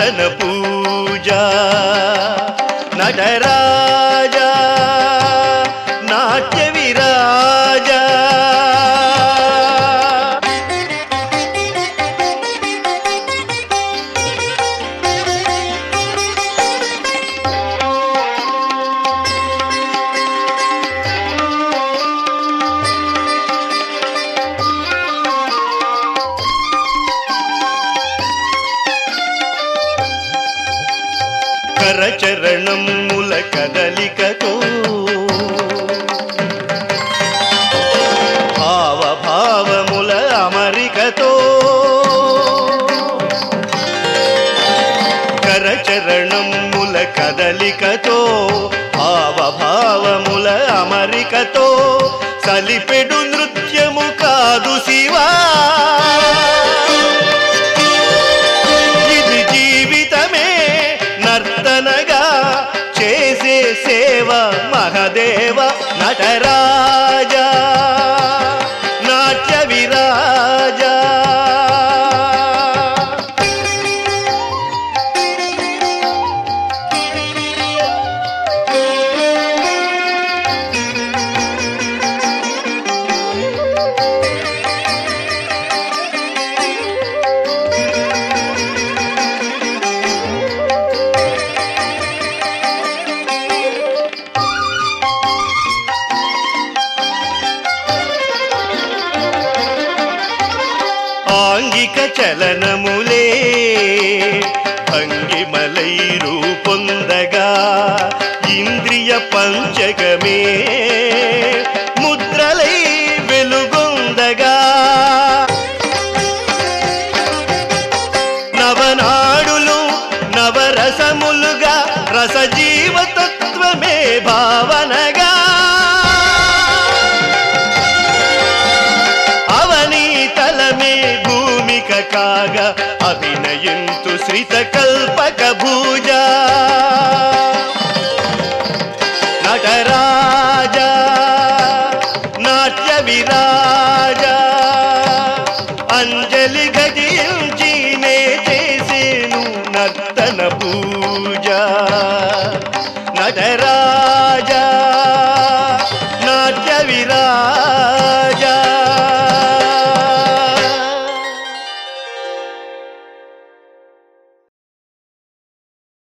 నూతన పూజ నటరాజా నాట్య విరాజా కరచరణముల కదలికతో భావభావముల అమరికతో కరచరణముల కదలికతో భావభావముల అమరికతో సలిపెడు నృత్యము కాదు శివా ఇది జీవితమే నర్తనగా చేసే సేవ మహదేవ నటరాజా నాట్య విరాజా ఆంగిక చలనములే భంగిమలై రూపొందగా ఇంద్రియ పంచకమే ముద్రలై వెలుగొందగా నవనాడులు నవరసములుగా రసజీవతత్వమే భావనగా కాగా అభినయింతు శ్రిత కల్పక భూజ నటరాజా నాట్య విరా